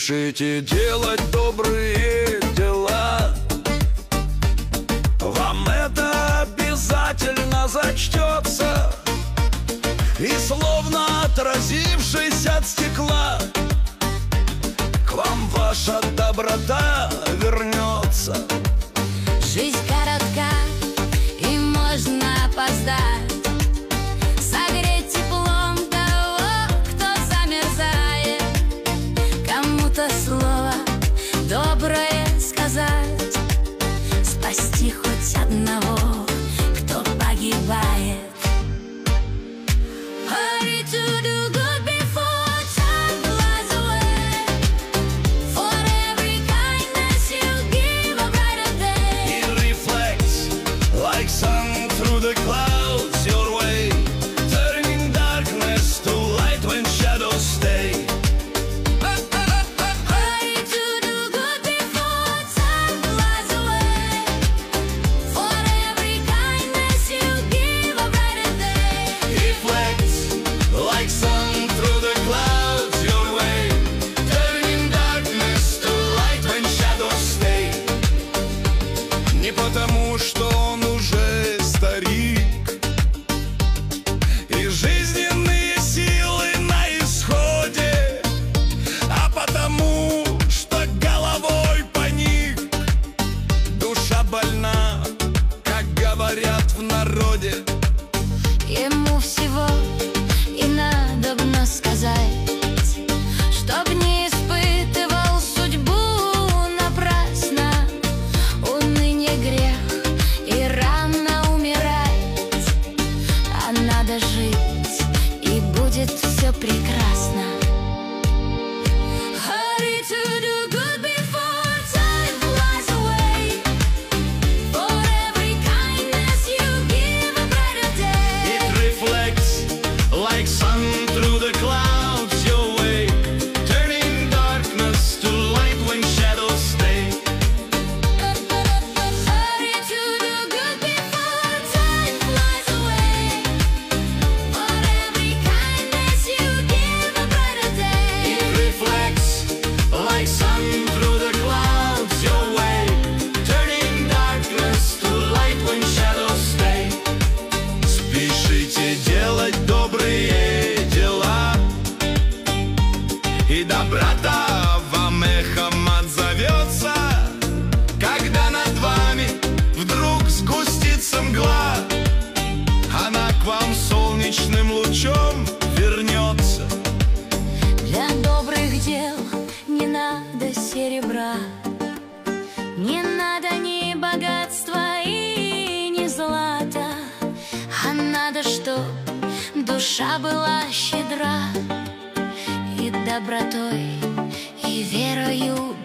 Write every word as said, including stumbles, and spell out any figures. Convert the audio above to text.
Спешите делать добрые дела, вам это обязательно зачтется, и словно отразившись от стекла, к вам ваша доброта вернется. Жизнь коротка, и можно опоздать, согреть теплом того, кто замерзает, кому-то слово доброе сказать, спасти хоть одного, кто погибает. Hurry to do good before time flies away. For every kindness you give a brighter day. It reflects like sun through the clouds your way, turning darkness to light when shadows stay. Hurry to do good before time flies away. For every kindness you give a brighter day. Reflects like sun through the clouds your way, turning darkness to light when shadows stay. Не потому, что он уже старик, и жизненные силы на исходе, а потому, что головой поник. Душа больна, как говорят в народе. Ему всего и надобно сказать, чтоб не испытывал судьбу напрасно. Уныние грех, и рано умирать, а надо жить, и будет все прекрасно. Hurry to do good before time flies away. For every kindness you give a brighter day. It reflects like sun through the clouds your way, turning darkness to light when shadows stay. Hurry to do good before time flies away. For every kindness you give a brighter day. It reflects like sun through the clouds your way, turning darkness to light when shadows stay. Спешите делать добрые дела, и доброта вам эхом отзовется, когда над вами вдруг сгустится мгла, она к вам солнечным лучом вернется. Для добрых дел не надо серебра, не надо ни богатства и ни злата, а надо, чтоб душа была щедра, и добротой, и верою